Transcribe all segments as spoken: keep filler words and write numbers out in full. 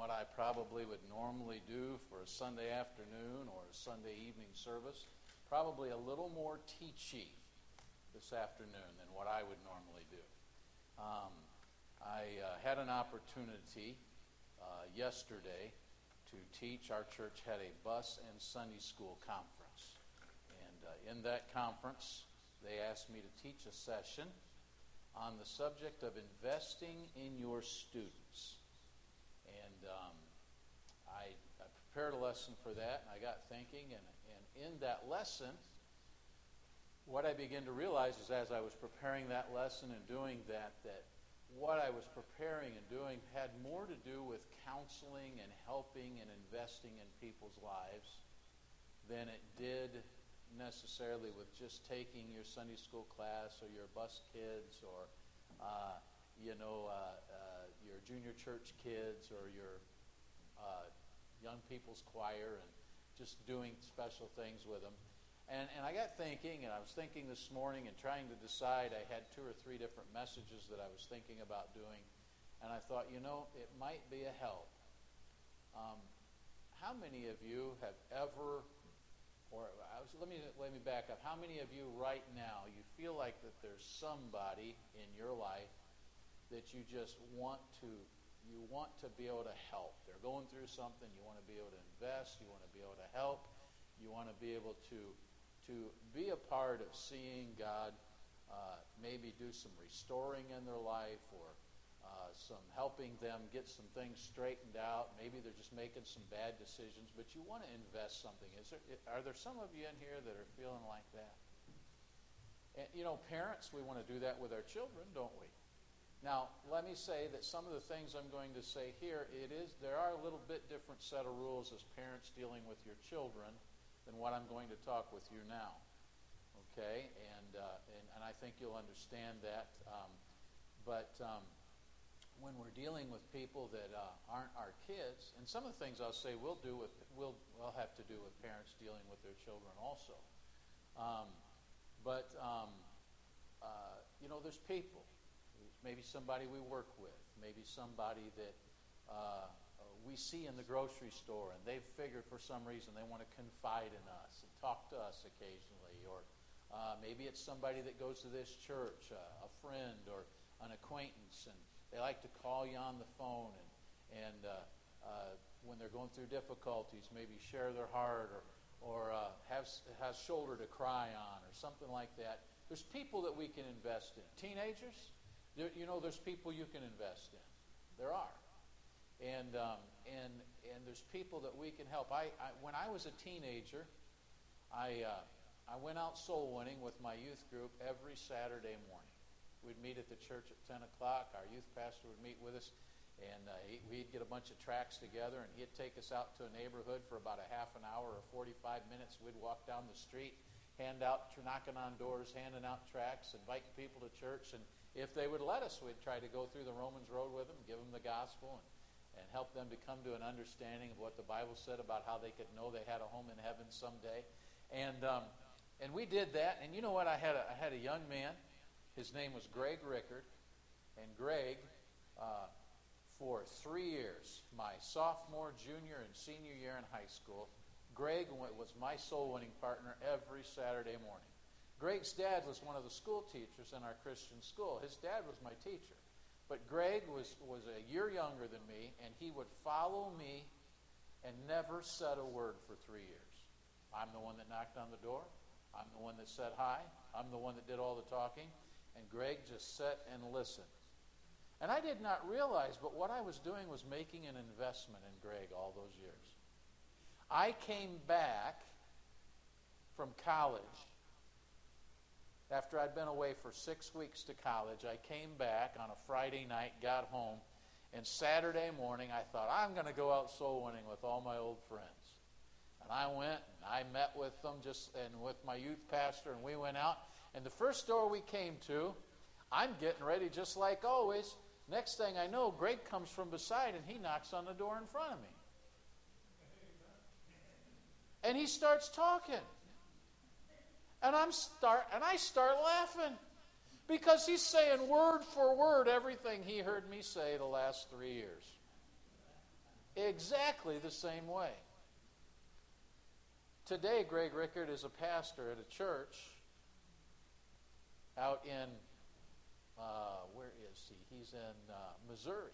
what I probably would normally do for a Sunday afternoon or a Sunday evening service. Probably a little more teachy this afternoon than what I would normally do. Um, I uh, had an opportunity uh, yesterday to teach. Our church had a bus and Sunday school conference. And uh, in that conference, they asked me to teach a session on the subject of investing in your students. And um, I, I prepared a lesson for that, and I got thinking, and, and in that lesson, what I began to realize is as I was preparing that lesson and doing that, that what I was preparing and doing had more to do with counseling and helping and investing in people's lives than it did necessarily with just taking your Sunday school class or your bus kids or, uh, you know, uh, uh, your junior church kids or your uh, young people's choir and just doing special things with them. And, and I got thinking, and I was thinking this morning and trying to decide. I had two or three different messages that I was thinking about doing. And I thought, you know, it might be a help. Um, how many of you have ever, or I was, let me let me back up. How many of you right now, you feel like that there's somebody in your life that you just want to, you want to be able to help? They're going through something. You want to be able to invest. You want to be able to help. You want to be able to to be a part of seeing God uh, maybe do some restoring in their life or uh, some helping them get some things straightened out. Maybe they're just making some bad decisions, but you want to invest something. Is there, are there some of you in here that are feeling like that? And, you know, parents, we want to do that with our children, don't we? Now, let me say that some of the things I'm going to say here, it is there are a little bit different set of rules as parents dealing with your children than what I'm going to talk with you now, okay? And uh, and, and I think you'll understand that. Um, but um, when we're dealing with people that uh, aren't our kids, and some of the things I'll say we'll do with will will have to do with parents dealing with their children also. Um, but um, uh, you know, there's people. Maybe somebody we work with. Maybe somebody that. Uh, we see in the grocery store, and they've figured for some reason they want to confide in us and talk to us occasionally. Or uh, maybe it's somebody that goes to this church, uh, a friend or an acquaintance, and they like to call you on the phone and, and uh, uh, when they're going through difficulties, maybe share their heart or, or uh, have has shoulder to cry on or something like that. There's people that we can invest in. Teenagers, there, you know, there's people you can invest in. There are. And um, and and there's people that we can help. I, I when I was a teenager, I uh, I went out soul winning with my youth group every Saturday morning. We'd meet at the church at ten o'clock. Our youth pastor would meet with us, and uh, he, we'd get a bunch of tracts together, and he'd take us out to a neighborhood for about a half an hour or forty-five minutes. We'd walk down the street, hand out, knocking on doors, handing out tracts, inviting people to church, and if they would let us, we'd try to go through the Romans road with them, give them the gospel, and and help them to come to an understanding of what the Bible said about how they could know they had a home in heaven someday. And um, and we did that. And you know what? I had a, I had a young man. His name was Greg Rickard. And Greg, uh, for three years, my sophomore, junior, and senior year in high school, Greg was my soul-winning partner every Saturday morning. Greg's dad was one of the school teachers in our Christian school. His dad was my teacher. But Greg was, was a year younger than me, and he would follow me and never said a word for three years. I'm the one that knocked on the door. I'm the one that said hi. I'm the one that did all the talking. And Greg just sat and listened. And I did not realize, but what I was doing was making an investment in Greg all those years. I came back from college. After I'd been away for six weeks to college, I came back on a Friday night, got home, and Saturday morning I thought, I'm going to go out soul winning with all my old friends. And I went, and I met with them just and with my youth pastor, and we went out. And the first store we came to, I'm getting ready just like always. Next thing I know, Greg comes from beside, and he knocks on the door in front of me. And he starts talking. And I'm start and I start laughing because he's saying word for word everything he heard me say the last three years. exactly the same way. Today, Greg Rickard is a pastor at a church out in, uh, where is he? He's in uh, Missouri.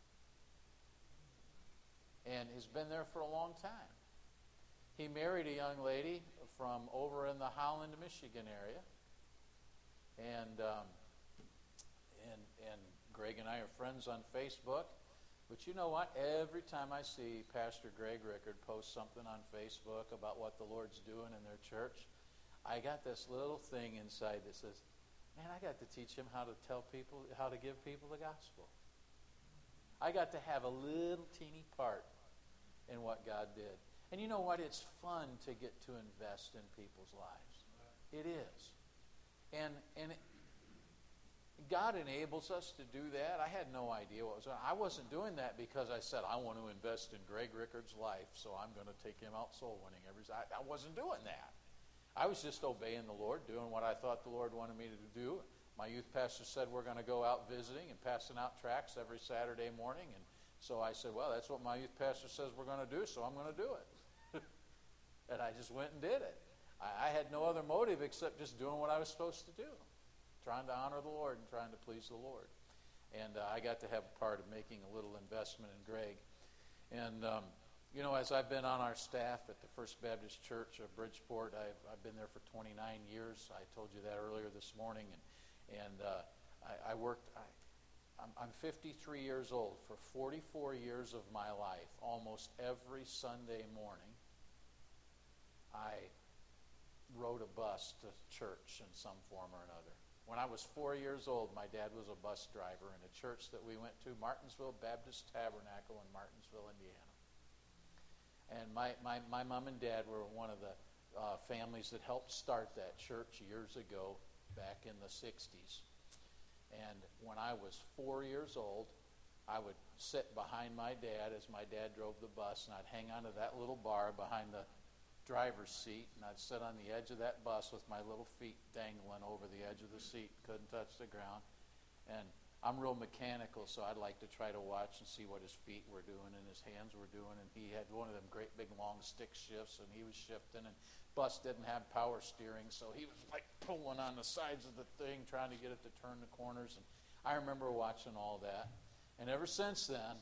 And he's been there for a long time. He married a young lady from over in the Holland, Michigan area. And, um, and, and Greg and I are friends on Facebook. But you know what? Every time I see Pastor Greg Rickard post something on Facebook about what the Lord's doing in their church, I got this little thing inside that says, man, I got to teach him how to tell people, how to give people the gospel. I got to have a little teeny part in what God did. And you know what? It's fun to get to invest in people's lives. It is. And and it, God enables us to do that. I had no idea what was going on. I wasn't doing that because I said, I want to invest in Greg Rickard's life, so I'm going to take him out soul winning every I, I wasn't doing that. I was just obeying the Lord, doing what I thought the Lord wanted me to do. My youth pastor said we're going to go out visiting and passing out tracts every Saturday morning, and so I said, well, that's what my youth pastor says we're going to do, so I'm going to do it. And I just went and did it. I, I had no other motive except just doing what I was supposed to do, trying to honor the Lord and trying to please the Lord. And uh, I got to have a part of making a little investment in Greg. And, um, you know, as I've been on our staff at the First Baptist Church of Bridgeport, I've, I've been there for twenty-nine years. I told you that earlier this morning. And, and uh, I, I worked... I, I'm fifty-three years old. For forty-four years of my life, almost every Sunday morning, I rode a bus to church in some form or another. When I was four years old, my dad was a bus driver in a church that we went to, Martinsville Baptist Tabernacle in Martinsville, Indiana. And my, my, my mom and dad were one of the uh, families that helped start that church years ago, back in the sixties. And when I was four years old, I would sit behind my dad as my dad drove the bus, and I'd hang onto that little bar behind the driver's seat, and I'd sit on the edge of that bus with my little feet dangling over the edge of the seat, couldn't touch the ground. And I'm real mechanical, so I'd like to try to watch and see what his feet were doing and his hands were doing. And he had one of them great big long stick shifts, and he was shifting, and bus didn't have power steering, so he was like pulling on the sides of the thing, trying to get it to turn the corners. And I remember watching all that. And ever since then,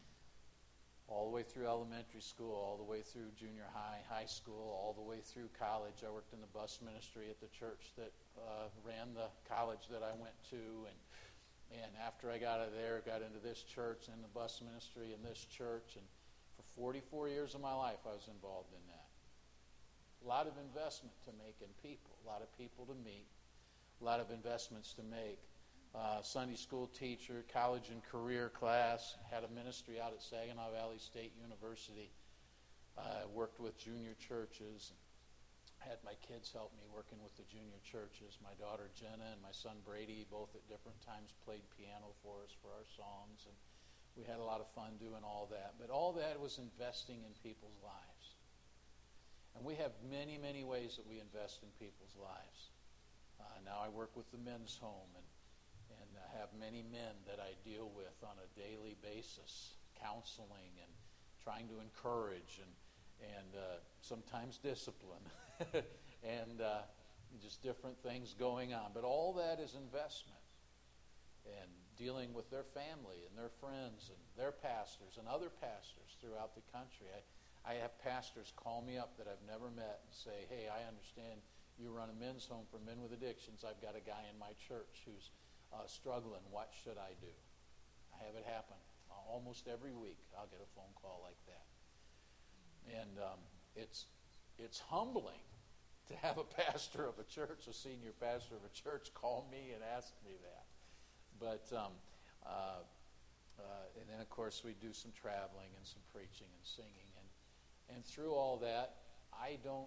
all the way through elementary school, all the way through junior high, high school, all the way through college, I worked in the bus ministry at the church that uh, ran the college that I went to. And and after I got out of there, got into this church and the bus ministry in this church. And for forty-four years of my life, I was involved in that. A lot of investment to make in people, a lot of people to meet, a lot of investments to make. Uh, Sunday school teacher, college and career class, had a ministry out at Saginaw Valley State University. Uh, worked with junior churches. Had my kids help me working with the junior churches. My daughter Jenna and my son Brady both at different times played piano for us for our songs. And we had a lot of fun doing all that. But all that was investing in people's lives. And we have many, many ways that we invest in people's lives. Uh, now I work with the men's home and and uh, have many men that I deal with on a daily basis, counseling and trying to encourage and and uh, sometimes discipline and uh, just different things going on. But all that is investment and dealing with their family and their friends and their pastors and other pastors throughout the country. I, I have pastors call me up that I've never met and say, hey, I understand you run a men's home for men with addictions. I've got a guy in my church who's uh, struggling. What should I do? I have it happen. Uh, almost every week I'll get a phone call like that. And um, it's it's humbling to have a pastor of a church, a senior pastor of a church, call me and ask me that. But um, uh, uh, and then, of course, we do some traveling and some preaching and singing. And And through all that, I don't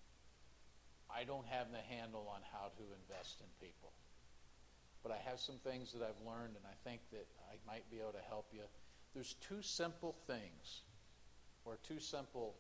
I don't have the handle on how to invest in people. But I have some things that I've learned, and I think that I might be able to help you. There's two simple things, or two simple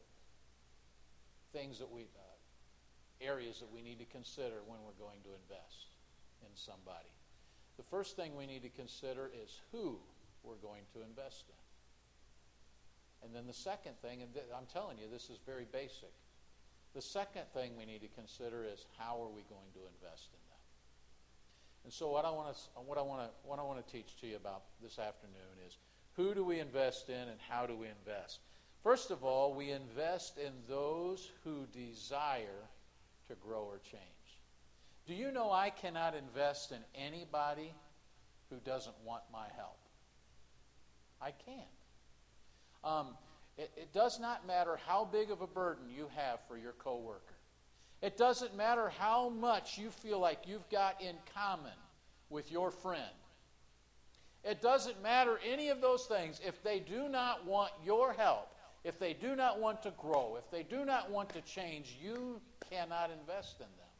things that we, uh, areas that we need to consider when we're going to invest in somebody. The first thing we need to consider is who we're going to invest in. And then the second thing, and th- I'm telling you, this is very basic. The second thing we need to consider is how are we going to invest in them? And so what I want to what I want to what I want to teach to you about this afternoon is who do we invest in and how do we invest? First of all, we invest in those who desire to grow or change. Do you know I cannot invest in anybody who doesn't want my help? I can't. Um, it, it does not matter how big of a burden you have for your coworker. It doesn't matter how much you feel like you've got in common with your friend. It doesn't matter any of those things. If they do not want your help, if they do not want to grow, if they do not want to change, you cannot invest in them.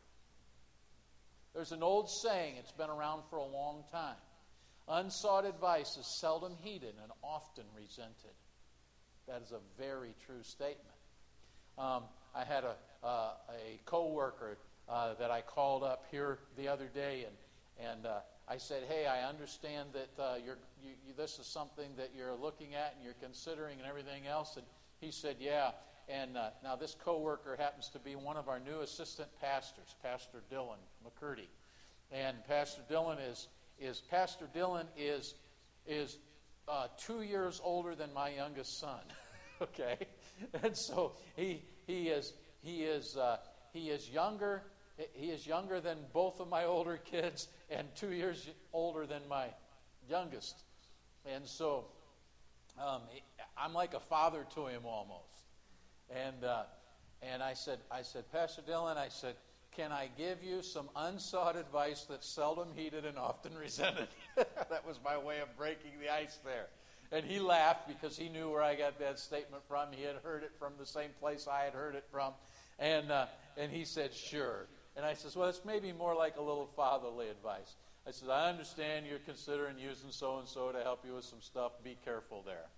There's an old saying, it's been around for a long time. Unsought advice is seldom heeded and often resented. That is a very true statement. Um, I had a, uh, a co-worker uh, that I called up here the other day, and, and uh, I said, hey, I understand that uh, you're, you, you, this is something that you're looking at and you're considering and everything else. And he said, yeah. And uh, now this co-worker happens to be one of our new assistant pastors, Pastor Dylan McCurdy. And Pastor Dylan is, is Pastor Dylan is, is uh, two years older than my youngest son. Okay? And so he he is he is uh, he is younger he is younger than both of my older kids and two years older than my youngest. And so um, I'm like a father to him almost. And uh, and I said I said Pastor Dylan, I said, can I give you some unsought advice that's seldom heeded and often resented? That was my way of breaking the ice there. And he laughed because he knew where I got that statement from. He had heard it from the same place I had heard it from. And uh, and he said, sure. And I said, well, it's maybe more like a little fatherly advice. I said, I understand you're considering using so-and-so to help you with some stuff. Be careful there.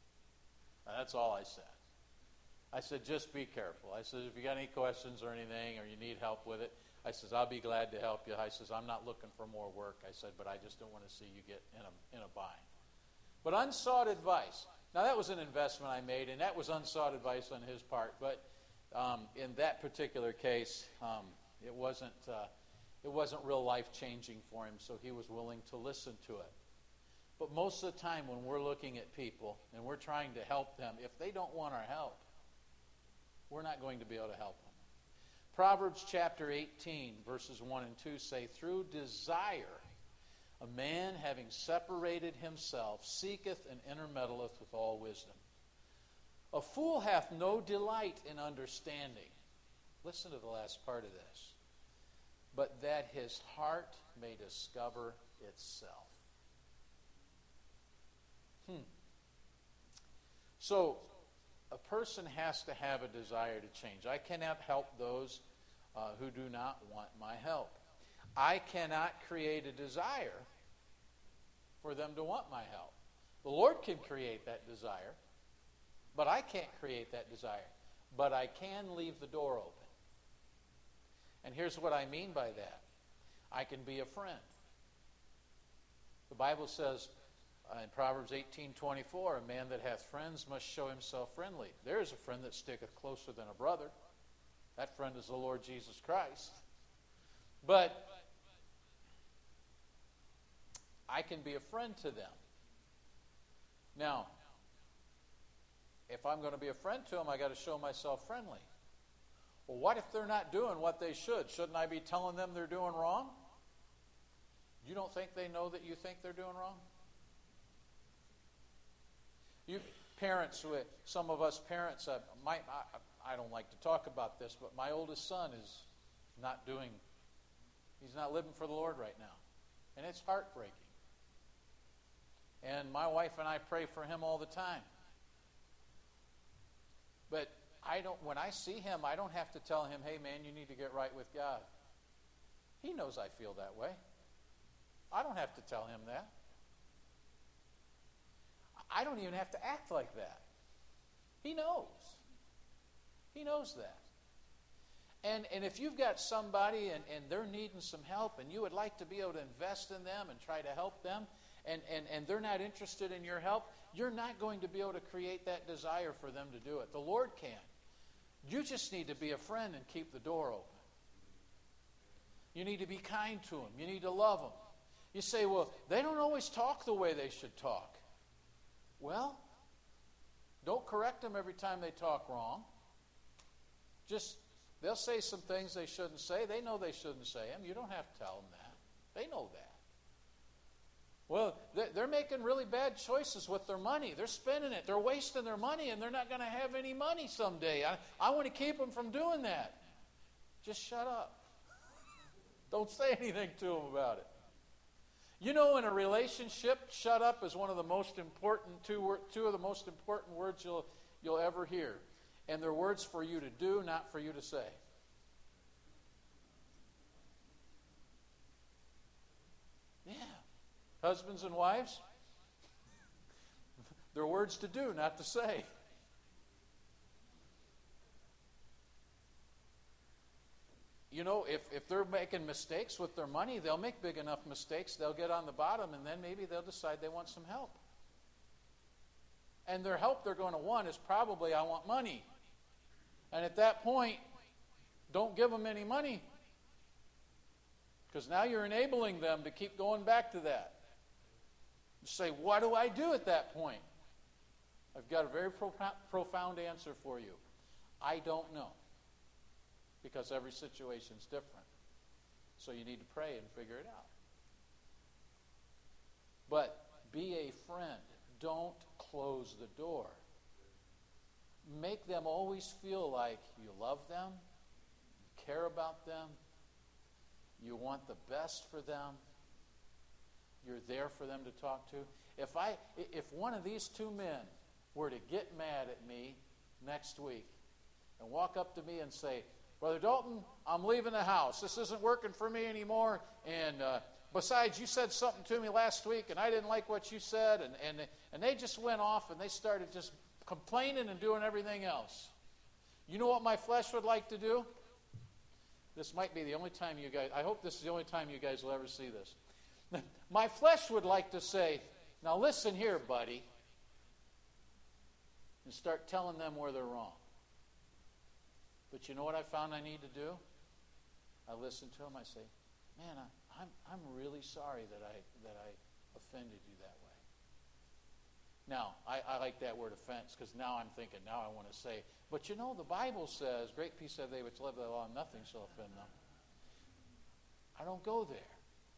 And that's all I said. I said, just be careful. I said, if you got any questions or anything or you need help with it, I says, I'll be glad to help you. I says, I'm not looking for more work. I said, but I just don't want to see you get in a in a bind. But unsought advice. Now, that was an investment I made, and that was unsought advice on his part. But um, in that particular case, um, it wasn't uh, it wasn't real life-changing for him, so he was willing to listen to it. But most of the time when we're looking at people and we're trying to help them, if they don't want our help, we're not going to be able to help them. Proverbs chapter eighteen, verses one and two say, through desire, a man having separated himself seeketh and intermeddleth with all wisdom. A fool hath no delight in understanding. Listen to the last part of this. But that his heart may discover itself. Hmm. So, a person has to have a desire to change. I cannot help those uh, who do not want my help. I cannot create a desire for them to want my help. The Lord can create that desire, but I can't create that desire. But I can leave the door open. And here's what I mean by that. I can be a friend. The Bible says uh, in Proverbs eighteen twenty-four, a man that hath friends must show himself friendly. There is a friend that sticketh closer than a brother. That friend is the Lord Jesus Christ. But I can be a friend to them. Now, if I'm going to be a friend to them, I got to show myself friendly. Well, what if they're not doing what they should? Shouldn't I be telling them they're doing wrong? You don't think they know that you think they're doing wrong? You parents, some of us parents, uh, my, I, I don't like to talk about this, but my oldest son is not doing, he's not living for the Lord right now. And it's heartbreaking. And my wife and I pray for him all the time. But I don't, when I see him, I don't have to tell him, hey man, you need to get right with God. He knows I feel that way. I don't have to tell him that. I don't even have to act like that. He knows. He knows that. And and if you've got somebody and, and they're needing some help and you would like to be able to invest in them and try to help them, and, and, and they're not interested in your help, you're not going to be able to create that desire for them to do it. The Lord can. You just need to be a friend and keep the door open. You need to be kind to them. You need to love them. You say, well, they don't always talk the way they should talk. Well, don't correct them every time they talk wrong. Just, they'll say some things they shouldn't say. They know they shouldn't say them. You don't have to tell them that. They know that. Well, they're making really bad choices with their money. They're spending it. They're wasting their money, and they're not going to have any money someday. I, I want to keep them from doing that. Just shut up. Don't say anything to them about it. You know, in a relationship, shut up is one of the most important, two, two of the most important words you'll, you'll ever hear. And they're words for you to do, not for you to say. Yeah. Husbands and wives, they're words to do, not to say. You know, if, if they're making mistakes with their money, they'll make big enough mistakes, they'll get on the bottom, and then maybe they'll decide they want some help. And their help they're going to want is probably, I want money. And at that point, don't give them any money. Because now you're enabling them to keep going back to that. You say, what do I do at that point? I've got a very pro- profound answer for you. I don't know. Because every situation is different. So you need to pray and figure it out. But be a friend. Don't close the door. Make them always feel like you love them, you care about them, you want the best for them, you're there for them to talk to. If I, if one of these two men were to get mad at me next week and walk up to me and say, Brother Dalton, I'm leaving the house. This isn't working for me anymore. And uh, besides, you said something to me last week, and I didn't like what you said. And, and, and they just went off, and they started just complaining and doing everything else. You know what my flesh would like to do? This might be the only time you guys, I hope this is the only time you guys will ever see this. My flesh would like to say, now listen here, buddy, and start telling them where they're wrong. But you know what I found I need to do? I listen to them. I say, man, I, I'm I'm really sorry that I that I offended you that way. Now, I, I like that word offense because now I'm thinking, now I want to say, but you know, the Bible says, great peace have they which love thy law, and nothing shall offend them. I don't go there.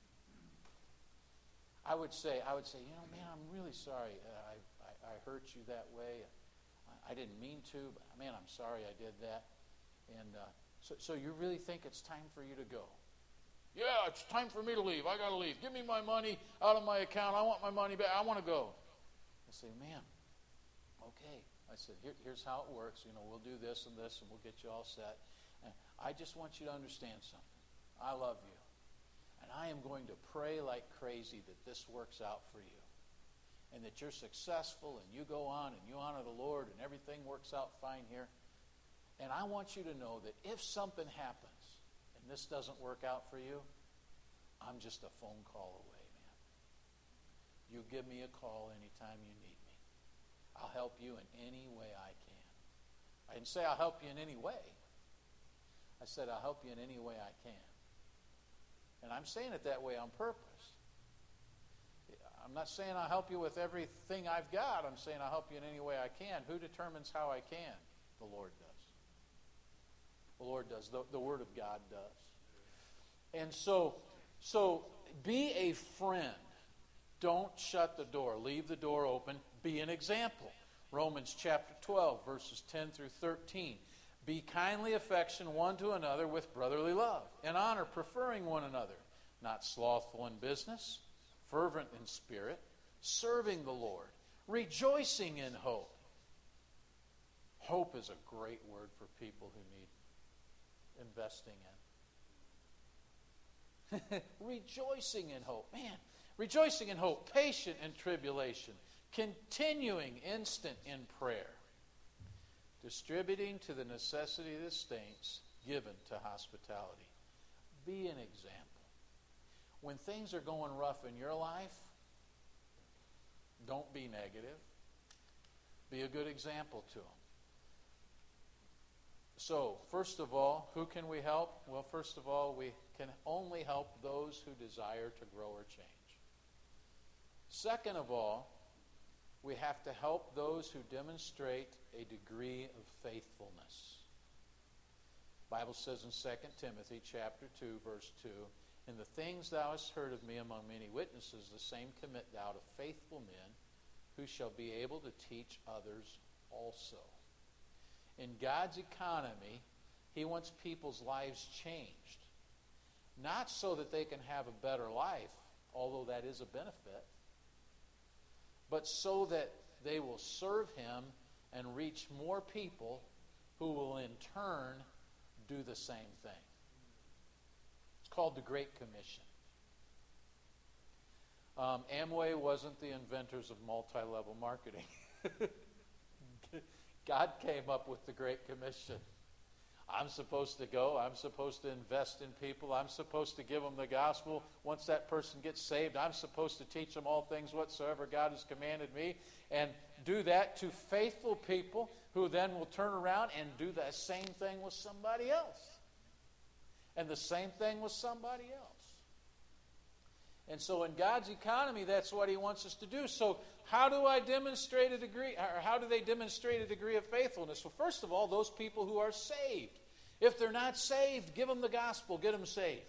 I would say, I would say, you know, man, I'm really sorry. Uh, I, I I hurt you that way. I, I didn't mean to, but man, I'm sorry I did that. And uh, so, so you really think it's time for you to go? Yeah, it's time for me to leave. I got to leave. Give me my money out of my account. I want my money back. I want to go. I say, man, okay. I said, Here, here's how it works. You know, we'll do this and this, and we'll get you all set. And I just want you to understand something. I love you. And I am going to pray like crazy that this works out for you. And that you're successful, and you go on, and you honor the Lord, and everything works out fine here. And I want you to know that if something happens and this doesn't work out for you, I'm just a phone call away, man. You give me a call anytime you need me. I'll help you in any way I can. I didn't say I'll help you in any way. I said I'll help you in any way I can. And I'm saying it that way on purpose. I'm not saying I'll help you with everything I've got. I'm saying I'll help you in any way I can. Who determines how I can? The Lord does. The Lord does. The, the Word of God does. And so, so be a friend. Don't shut the door. Leave the door open. Be an example. Romans chapter twelve, verses ten through thirteen. Be kindly affectioned one to another with brotherly love, and honor, preferring one another, not slothful in business, fervent in spirit, serving the Lord, rejoicing in hope. Hope is a great word for people who need investing in. Rejoicing in hope. Man, rejoicing in hope, patient in tribulation, continuing instant in prayer, distributing to the necessity of the saints, given to hospitality. Be an example. When things are going rough in your life, don't be negative. Be a good example to them. So, first of all, who can we help? Well, first of all, we can only help those who desire to grow or change. Second of all, we have to help those who demonstrate a degree of faithfulness. The Bible says in Second Timothy chapter two, verse two, "In the things thou hast heard of me among many witnesses, the same commit thou to faithful men, who shall be able to teach others also." In God's economy, He wants people's lives changed. Not so that they can have a better life, although that is a benefit, but so that they will serve Him and reach more people who will in turn do the same thing. It's called the Great Commission. Um, Amway wasn't the inventors of multi-level marketing. God came up with the Great Commission. I'm supposed to go. I'm supposed to invest in people. I'm supposed to give them the gospel. Once that person gets saved, I'm supposed to teach them all things whatsoever God has commanded me, and do that to faithful people who then will turn around and do the same thing with somebody else. And the same thing with somebody else. And so in God's economy, that's what He wants us to do. So how do I demonstrate a degree, or how do they demonstrate a degree of faithfulness? Well, first of all, those people who are saved. If they're not saved, give them the gospel, get them saved.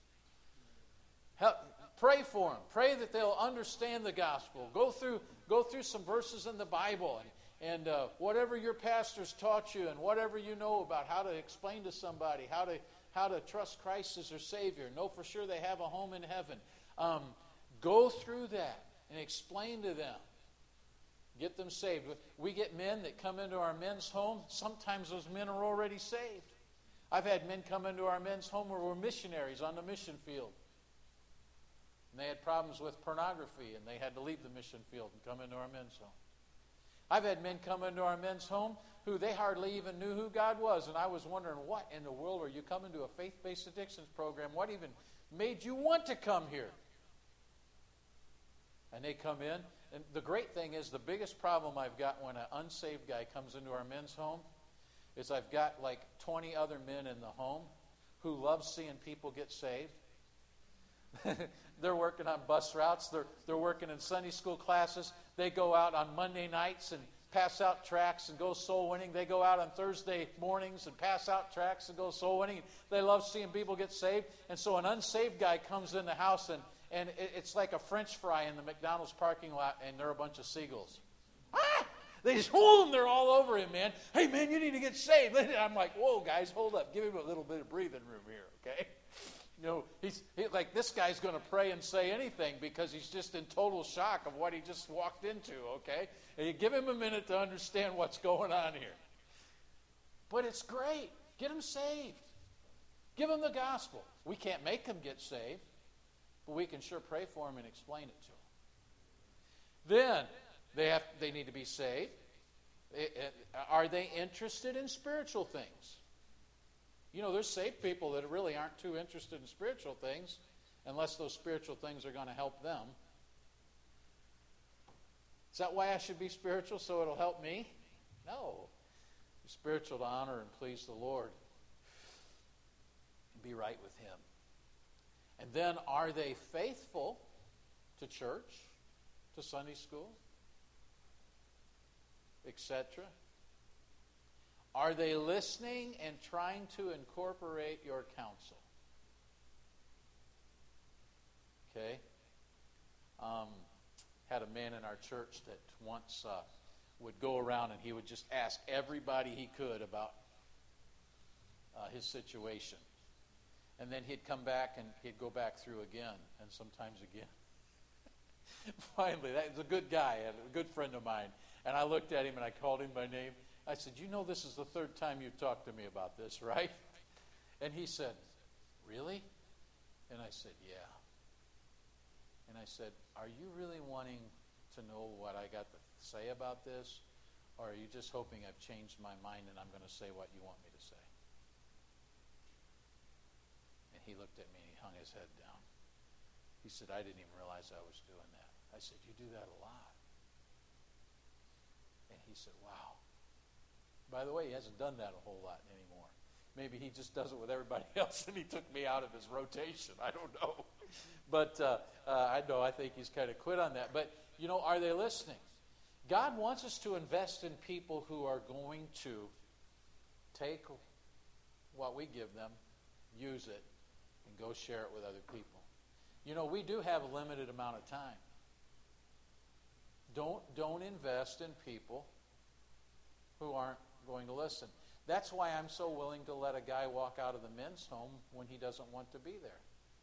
Help, pray for them. Pray that they'll understand the gospel. Go through, go through some verses in the Bible, and, and uh, whatever your pastors taught you, and whatever you know about how to explain to somebody, how to how to trust Christ as their Savior, know for sure they have a home in heaven. Um, go through that and explain to them. Get them saved. We get men that come into our men's home. Sometimes those men are already saved. I've had men come into our men's home who were missionaries on the mission field. And they had problems with pornography, and they had to leave the mission field and come into our men's home. I've had men come into our men's home who they hardly even knew who God was. And I was wondering, what in the world are you coming to a faith-based addictions program? What even made you want to come here? And they come in. And the great thing is, the biggest problem I've got when an unsaved guy comes into our men's home is I've got like twenty other men in the home who love seeing people get saved. They're working on bus routes. They're, they're working in Sunday school classes. They go out on Monday nights and pass out tracts and go soul winning. They go out on Thursday mornings and pass out tracts and go soul winning. They love seeing people get saved. And so an unsaved guy comes in the house, and, and it, it's like a French fry in the McDonald's parking lot, and they're a bunch of seagulls. Ah! They just, whoa, they're all over him, man. Hey, man, you need to get saved. I'm like, whoa, guys, hold up. Give him a little bit of breathing room here, okay? You know, he's he, like, this guy's going to pray and say anything because he's just in total shock of what he just walked into, okay? And you give him a minute to understand what's going on here. But it's great. Get them saved. Give them the gospel. We can't make them get saved, but we can sure pray for them and explain it to them. Then they have they need to be saved. Are they interested in spiritual things? You know, there's saved people that really aren't too interested in spiritual things unless those spiritual things are going to help them. Is that why I should be spiritual, so it'll help me? No. Be spiritual to honor and please the Lord and be right with Him. And then, are they faithful to church, to Sunday school, et cetera? Are they listening and trying to incorporate your counsel? Okay. Um, had a man in our church that once uh, would go around and he would just ask everybody he could about uh, his situation. And then he'd come back and he'd go back through again, and sometimes again. Finally, that was a good guy, a good friend of mine. And I looked at him and I called him by name. I said, you know this is the third time you've talked to me about this, right? And he said, really? And I said, yeah. And I said, are you really wanting to know what I got to say about this? Or are you just hoping I've changed my mind and I'm going to say what you want me to say? And he looked at me and he hung his head down. He said, I didn't even realize I was doing that. I said, you do that a lot. And he said, wow. By the way, he hasn't done that a whole lot anymore. Maybe he just does it with everybody else, and he took me out of his rotation. I don't know. But uh, uh, I know, I think he's kind of quit on that. But, you know, are they listening? God wants us to invest in people who are going to take what we give them, use it, and go share it with other people. You know, we do have a limited amount of time. Don't, don't invest in people who aren't going to listen. That's why I'm so willing to let a guy walk out of the men's home when he doesn't want to be there.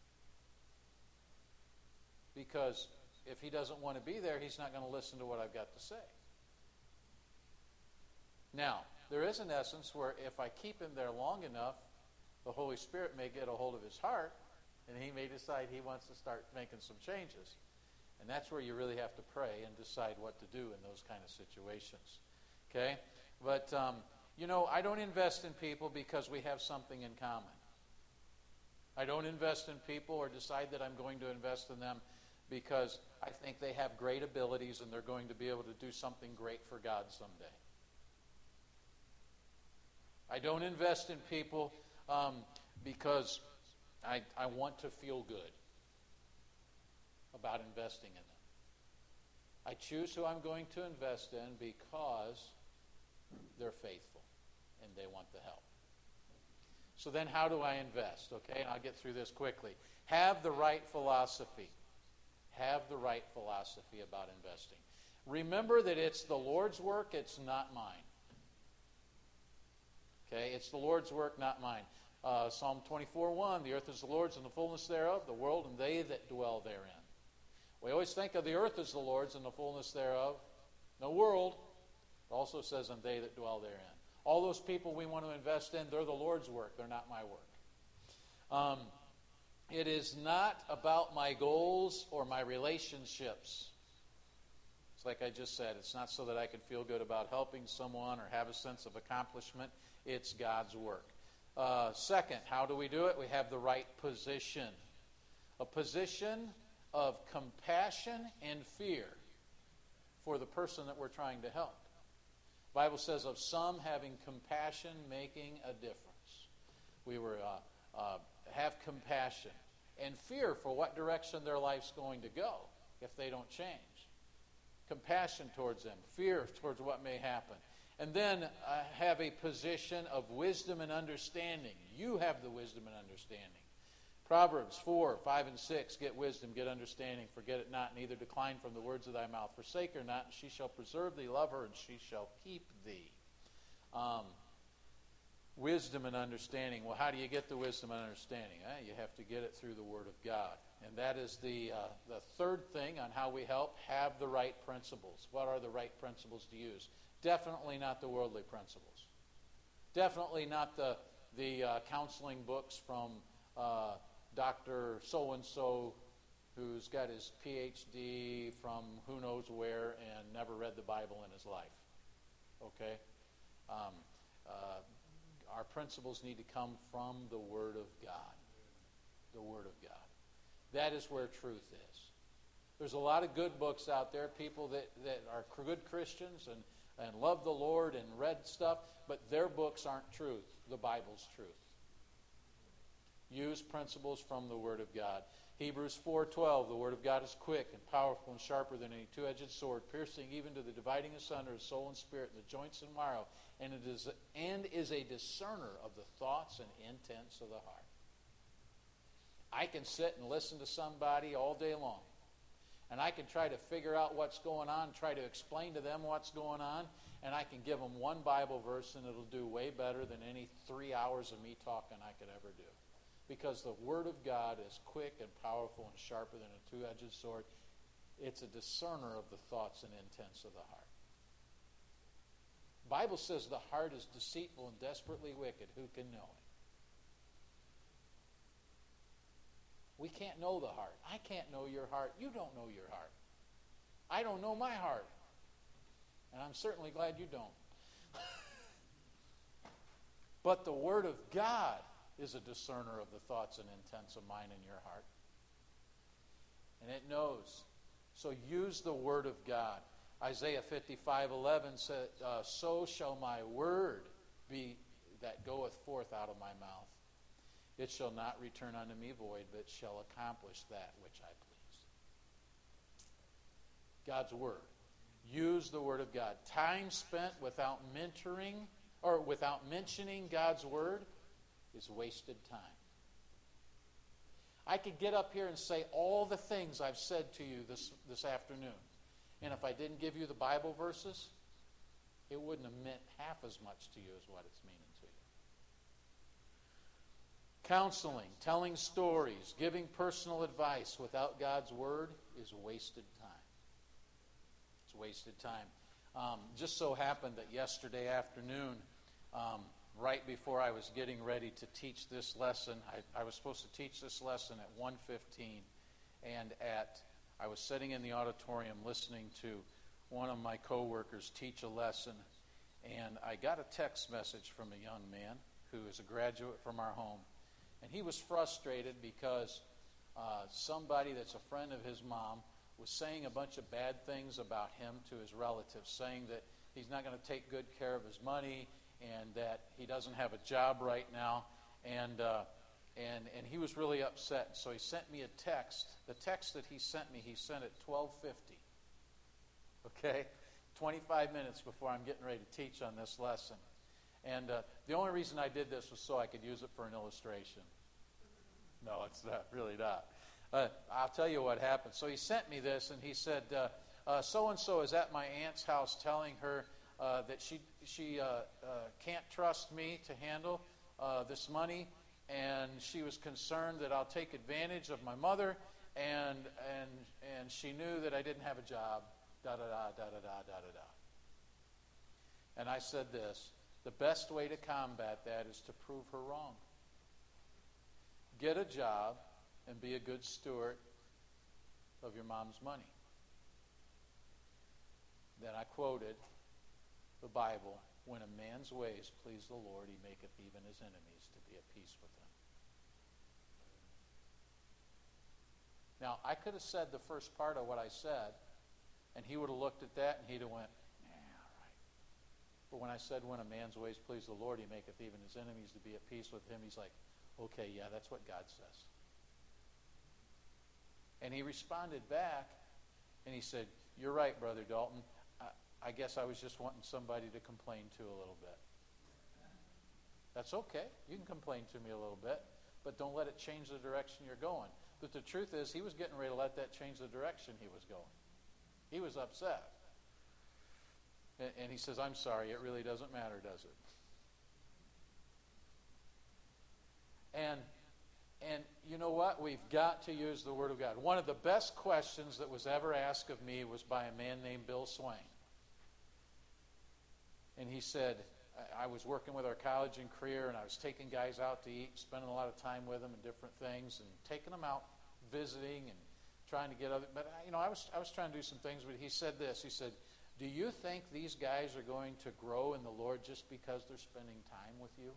Because if he doesn't want to be there, he's not going to listen to what I've got to say. Now, there is an essence where if I keep him there long enough, the Holy Spirit may get a hold of his heart, and he may decide he wants to start making some changes. And that's where you really have to pray and decide what to do in those kind of situations. Okay? But, um, you know, I don't invest in people because we have something in common. I don't invest in people or decide that I'm going to invest in them because I think they have great abilities and they're going to be able to do something great for God someday. I don't invest in people um, because I, I want to feel good about investing in them. I choose who I'm going to invest in because they're faithful and they want the help. So then how do I invest? Okay, and I'll get through this quickly. Have the right philosophy. Have the right philosophy about investing. Remember that it's the Lord's work, it's not mine. Okay, it's the Lord's work, not mine. Uh, Psalm twenty-four one, the earth is the Lord's and the fullness thereof, the world and they that dwell therein. We always think of the earth as the Lord's and the fullness thereof. The world also says, and they that dwell therein. All those people we want to invest in, they're the Lord's work. They're not my work. Um, it is not about my goals or my relationships. It's like I just said. It's not so that I can feel good about helping someone or have a sense of accomplishment. It's God's work. Uh, second, how do we do it? We have the right position. A position of compassion and fear for the person that we're trying to help. The Bible says of some having compassion making a difference. We were uh, uh, have compassion and fear for what direction their life's going to go if they don't change. Compassion towards them, fear towards what may happen. And then uh, have a position of wisdom and understanding. You have the wisdom and understanding. Proverbs four, five, and six, get wisdom, get understanding, forget it not, neither decline from the words of thy mouth. Forsake her not, and she shall preserve thee, love her, and she shall keep thee. Um, wisdom and understanding. Well, how do you get the wisdom and understanding? Eh? You have to get it through the Word of God. And that is the, uh, the third thing on how we help, have the right principles. What are the right principles to use? Definitely not the worldly principles. Definitely not the, the uh, counseling books from uh, Doctor So-and-so who's got his P H D from who knows where and never read the Bible in his life. Okay? Um, uh, our principles need to come from the Word of God. The Word of God. That is where truth is. There's a lot of good books out there, people that, that are good Christians and, and love the Lord and read stuff, but their books aren't truth. The Bible's truth. Use principles from the Word of God. Hebrews four twelve, the Word of God is quick and powerful and sharper than any two-edged sword, piercing even to the dividing asunder of soul and spirit, and the joints and marrow, and it is and is a discerner of the thoughts and intents of the heart. I can sit and listen to somebody all day long, and I can try to figure out what's going on, try to explain to them what's going on, and I can give them one Bible verse, and it'll do way better than any three hours of me talking I could ever do. Because the Word of God is quick and powerful and sharper than a two-edged sword. It's a discerner of the thoughts and intents of the heart. The Bible says the heart is deceitful and desperately wicked. Who can know it? We can't know the heart. I can't know your heart. You don't know your heart. I don't know my heart. And I'm certainly glad you don't. But the Word of God is a discerner of the thoughts and intents of mine and your heart. And it knows. So use the Word of God. Isaiah fifty-five eleven said, uh, so shall my word be that goeth forth out of my mouth. It shall not return unto me void, but shall accomplish that which I please. God's word. Use the word of God. Time spent without mentoring or without mentioning God's word is wasted time. I could get up here and say all the things I've said to you this, this afternoon. And if I didn't give you the Bible verses, it wouldn't have meant half as much to you as what it's meaning to you. Counseling, telling stories, giving personal advice without God's word is wasted time. It's wasted time. Um, just so happened that yesterday afternoon, um, right before I was getting ready to teach this lesson, I, I was supposed to teach this lesson at one fifteen, and at I was sitting in the auditorium listening to one of my coworkers teach a lesson, and I got a text message from a young man who is a graduate from our home, and he was frustrated because uh, somebody that's a friend of his mom was saying a bunch of bad things about him to his relatives, saying that he's not going to take good care of his money and that he doesn't have a job right now, and uh, and and he was really upset. So he sent me a text. The text that he sent me, he sent at twelve fifty. Okay, twenty-five minutes before I'm getting ready to teach on this lesson. And uh, the only reason I did this was so I could use it for an illustration. No, it's not, really not. Uh, I'll tell you what happened. So he sent me this, and he said, uh, uh, so-and-so is at my aunt's house telling her uh, that she she uh, uh, can't trust me to handle uh, this money, and she was concerned that I'll take advantage of my mother, and and and she knew that I didn't have a job, da-da-da, da-da-da, da-da-da. And I said this, the best way to combat that is to prove her wrong. Get a job and be a good steward of your mom's money. Then I quoted the Bible, when a man's ways please the Lord, he maketh even his enemies to be at peace with him. Now, I could have said the first part of what I said, and he would have looked at that and he'd have went, yeah, all right. But when I said, when a man's ways please the Lord, he maketh even his enemies to be at peace with him, he's like, okay, yeah, that's what God says. And he responded back, and he said, you're right, Brother Dalton. I, I guess I was just wanting somebody to complain to a little bit. That's okay. You can complain to me a little bit, but don't let it change the direction you're going. But the truth is, he was getting ready to let that change the direction he was going. He was upset. And, and he says, I'm sorry, it really doesn't matter, does it? And and you know what? We've got to use the Word of God. One of the best questions that was ever asked of me was by a man named Bill Swain. And he said, I was working with our college and career, and I was taking guys out to eat, spending a lot of time with them and different things, and taking them out visiting and trying to get other. But you know, I was I was trying to do some things. But he said this. He said, "Do you think these guys are going to grow in the Lord just because they're spending time with you?"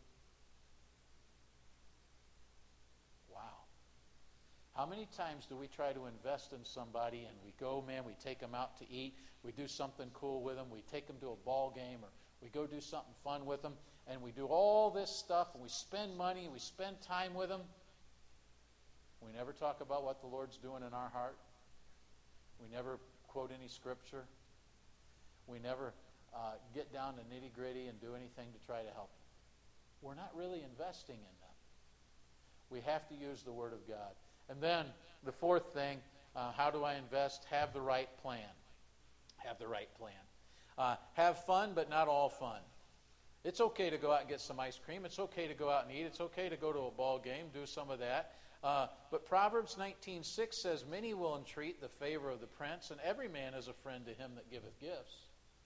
Wow. How many times do we try to invest in somebody and we go, man, we take them out to eat, we do something cool with them, we take them to a ball game, or we go do something fun with them, and we do all this stuff, and we spend money, and we spend time with them. We never talk about what the Lord's doing in our heart. We never quote any scripture. We never uh, get down to nitty-gritty and do anything to try to help them. We're not really investing in them. We have to use the Word of God. And then the fourth thing, uh, how do I invest? Have the right plan. Have the right plan. Uh, have fun, but not all fun. It's okay to go out and get some ice cream. It's okay to go out and eat. It's okay to go to a ball game, do some of that. Uh, but Proverbs nineteen six says, many will entreat the favor of the prince, and every man is a friend to him that giveth gifts.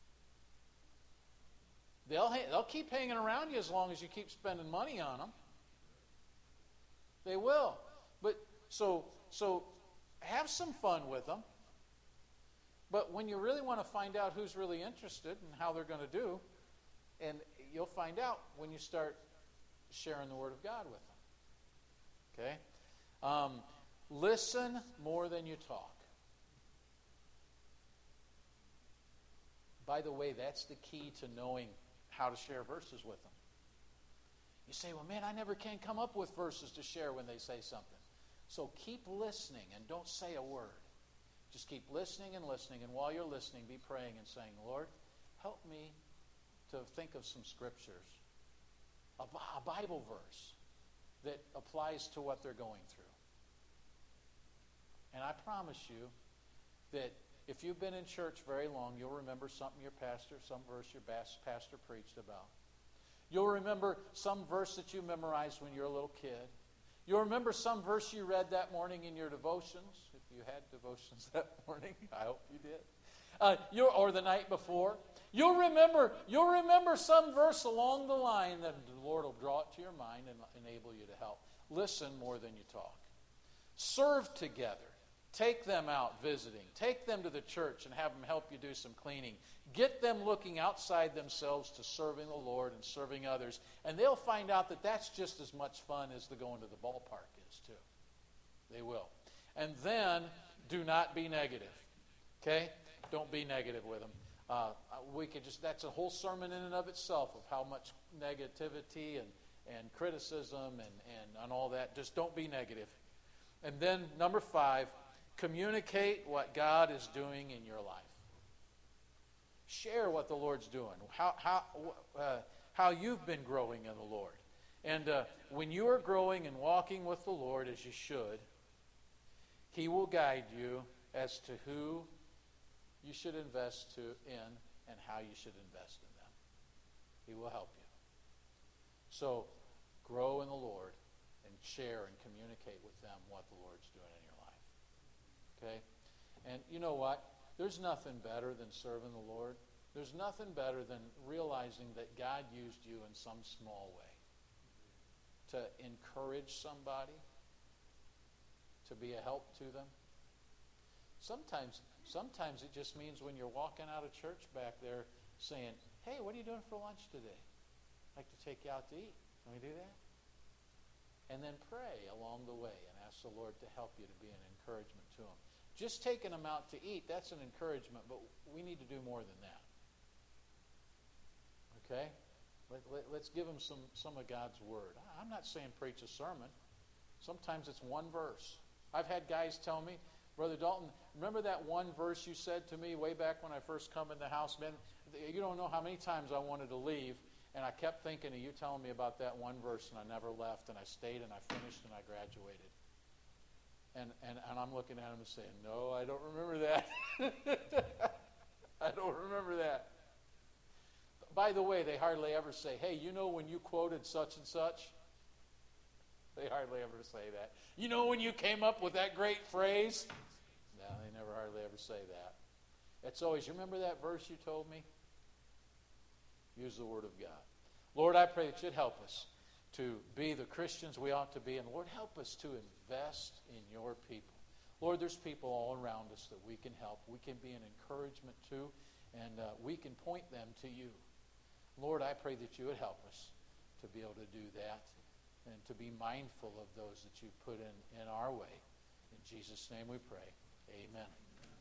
They'll, ha- they'll keep hanging around you as long as you keep spending money on them. They will. But so so have some fun with them. But when you really want to find out who's really interested and how they're going to do, and you'll find out when you start sharing the Word of God with them. Okay? Um, listen more than you talk. By the way, that's the key to knowing how to share verses with them. You say, well, man, I never can come up with verses to share when they say something. So keep listening and don't say a word. Just keep listening and listening, and while you're listening, be praying and saying, Lord, help me to think of some scriptures, a, a Bible verse that applies to what they're going through. And I promise you that if you've been in church very long, you'll remember something your pastor, some verse your pastor preached about. You'll remember some verse that you memorized when you were a little kid. You'll remember some verse you read that morning in your devotions, if you had devotions that morning. I hope you did. Uh, you're, or the night before. You'll remember, you'll remember some verse along the line that the Lord will draw it to your mind and enable you to help. Listen more than you talk. Serve together. Take them out visiting. Take them to the church and have them help you do some cleaning. Get them looking outside themselves to serving the Lord and serving others. And they'll find out that that's just as much fun as the going to the ballpark is too. They will. And then do not be negative. Okay? Don't be negative with them. Uh, we could just, that's a whole sermon in and of itself of how much negativity and, and criticism and, and, and all that. Just don't be negative. And then number five, communicate what God is doing in your life. Share what the Lord's doing, how how uh, how you've been growing in the Lord. And uh, when you are growing and walking with the Lord as you should, He will guide you as to who you should invest to in and how you should invest in them. He will help you. So grow in the Lord and share and communicate with them what the Lord's doing in your life. Okay? And you know what? There's nothing better than serving the Lord. There's nothing better than realizing that God used you in some small way to encourage somebody, to be a help to them. Sometimes, sometimes it just means when you're walking out of church back there saying, hey, what are you doing for lunch today? I'd like to take you out to eat. Can we do that? And then pray along the way and ask the Lord to help you to be an encouragement to them. Just taking them out to eat, that's an encouragement, but we need to do more than that. Okay? Let, let, let's give them some, some of God's Word. I'm not saying preach a sermon. Sometimes it's one verse. I've had guys tell me, Brother Dalton, remember that one verse you said to me way back when I first come in the house? Man, you don't know how many times I wanted to leave, and I kept thinking of you telling me about that one verse, and I never left, and I stayed, and I finished, and I graduated. And, and and I'm looking at him and saying, no, I don't remember that. I don't remember that. By the way, they hardly ever say, hey, you know when you quoted such and such? They hardly ever say that. You know when you came up with that great phrase? No, they never hardly ever say that. It's always, you remember that verse you told me? Use the Word of God. Lord, I pray that you'd help us to be the Christians we ought to be. And Lord, help us to invest in your people. Lord, there's people all around us that we can help. We can be an encouragement to, and uh, we can point them to you. Lord, I pray that you would help us to be able to do that and to be mindful of those that you put in, in our way. In Jesus' name we pray. Amen.